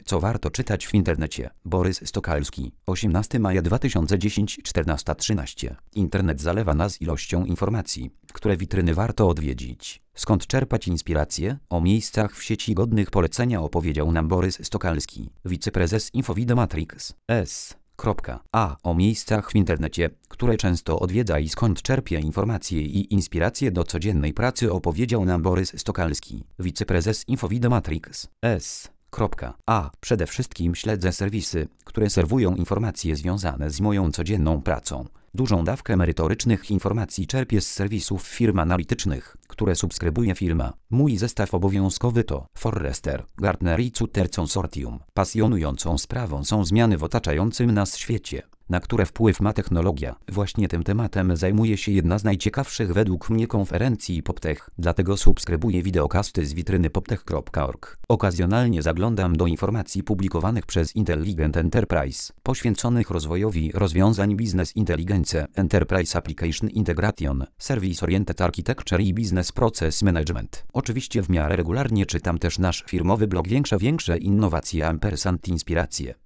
Co warto czytać w internecie? Borys Stokalski, 18 maja 2010, 14:13. Internet zalewa nas ilością informacji, które witryny warto odwiedzić. Skąd czerpać inspirację? O miejscach w sieci godnych polecenia opowiedział nam Borys Stokalski, wiceprezes Infovida Matrix S.A. O miejscach w internecie, które często odwiedza i skąd czerpie informacje i inspiracje do codziennej pracy opowiedział nam Borys Stokalski, wiceprezes Infovida Matrix S.A. Przede wszystkim śledzę serwisy, które serwują informacje związane z moją codzienną pracą. Dużą dawkę merytorycznych informacji czerpię z serwisów firm analitycznych, które subskrybuje firma. Mój zestaw obowiązkowy to Forrester, Gartner i Suter Consortium. Pasjonującą sprawą są zmiany w otaczającym nas świecie, na które wpływ ma technologia. Właśnie tym tematem zajmuje się jedna z najciekawszych według mnie konferencji PopTech, dlatego subskrybuję wideokasty z witryny poptech.org. Okazjonalnie zaglądam do informacji publikowanych przez Intelligent Enterprise, poświęconych rozwojowi rozwiązań Business Intelligence, Enterprise Application Integration, Service Oriented Architecture i Business Process Management. Oczywiście w miarę regularnie czytam też nasz firmowy blog Większe innowacje & inspiracje.